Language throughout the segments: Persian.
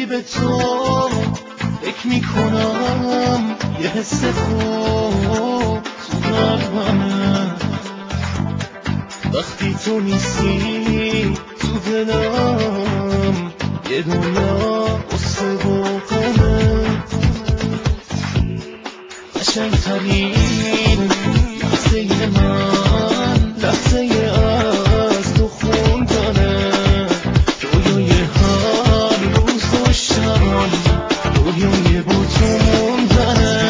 وقتی به تو فکر میکنم یه حس خوب تو قلبمه، وقتی تو نیستی تو دلم یه دنیا قصه و غمه. قشنگترین لحظه من لحظه از تو خوندنه، رویای هر روز و شبم رویای با تو موندنه.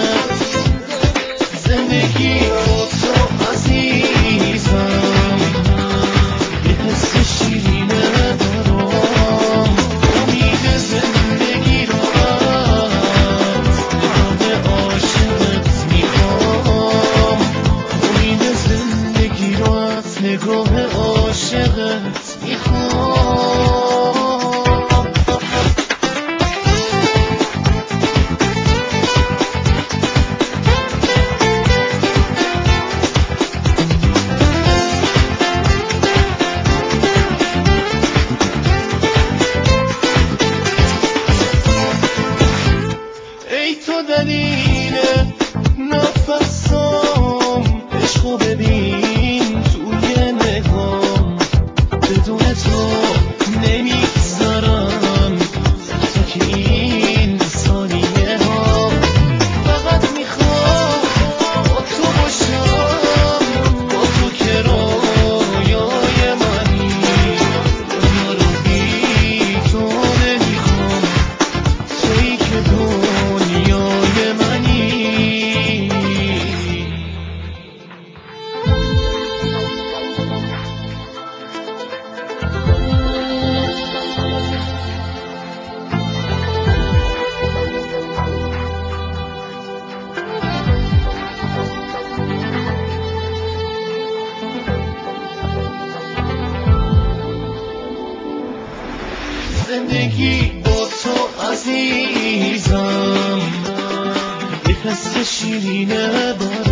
زندگی با تو عزیزم یه حس شیرینه دارم، امید زندگی رو از نگاه عاشقت میخوام، امید زندگی رو از نگاه عاشقت میخوام. ای تو دلیل نفسام، عشقو ببین توی نگام، بدون تو نمیگذرم حتی که این ثانیه ها. فقط میخوام با تو باشم، با تو که رویای منی، دنیا رو بی تو نمیخوام، تویی که دنیای منی. زندگی با تو عزیزم یه حس شیرینه داره،